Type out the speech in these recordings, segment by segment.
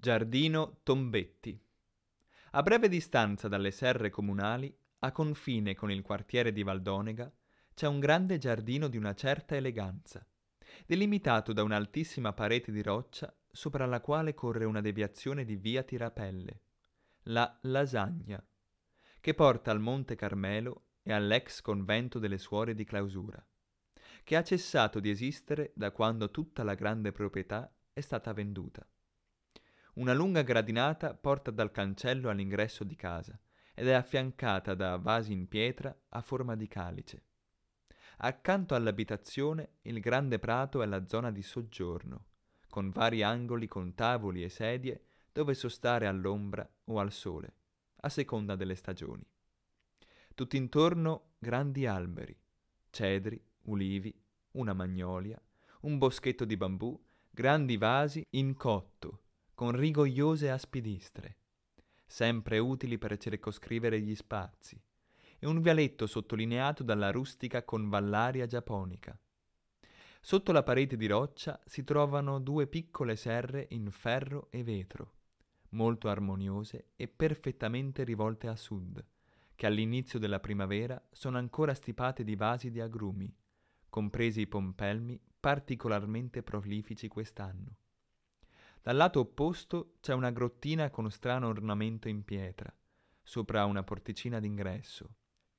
Giardino Tombetti. A breve distanza dalle serre comunali, a confine con il quartiere di Valdonega, c'è un grande giardino di una certa eleganza, delimitato da un'altissima parete di roccia sopra la quale corre una deviazione di via Tirapelle, la Lasagna, che porta al Monte Carmelo e all'ex convento delle Suore di Clausura, che ha cessato di esistere da quando tutta la grande proprietà è stata venduta. Una lunga gradinata porta dal cancello all'ingresso di casa ed è affiancata da vasi in pietra a forma di calice. Accanto all'abitazione il grande prato è la zona di soggiorno, con vari angoli con tavoli e sedie dove sostare all'ombra o al sole, a seconda delle stagioni. Tutt'intorno grandi alberi, cedri, ulivi, una magnolia, un boschetto di bambù, grandi vasi in cotto, con rigogliose aspidistre, sempre utili per circoscrivere gli spazi, e un vialetto sottolineato dalla rustica convallaria giapponica. Sotto la parete di roccia si trovano due piccole serre in ferro e vetro, molto armoniose e perfettamente rivolte a sud, che all'inizio della primavera sono ancora stipate di vasi di agrumi, compresi i pompelmi particolarmente prolifici quest'anno. Dal lato opposto c'è una grottina con strano ornamento in pietra, sopra una porticina d'ingresso.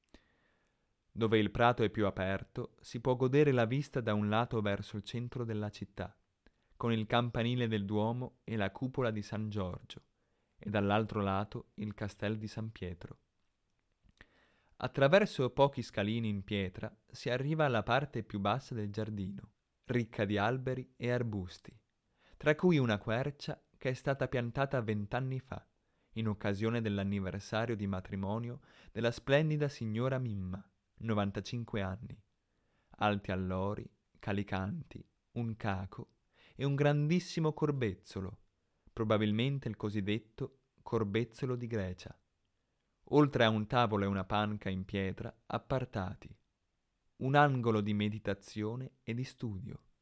Dove il prato è più aperto, si può godere la vista da un lato verso il centro della città, con il campanile del Duomo e la cupola di San Giorgio, e dall'altro lato il Castel di San Pietro. Attraverso pochi scalini in pietra si arriva alla parte più bassa del giardino, ricca di alberi e arbusti, tra cui una quercia che è stata piantata 20 anni fa, in occasione dell'anniversario di matrimonio della splendida signora Mimma, 95 anni, alti allori, calicanti, un caco e un grandissimo corbezzolo, probabilmente il cosiddetto corbezzolo di Grecia, oltre a un tavolo e una panca in pietra appartati, un angolo di meditazione e di studio.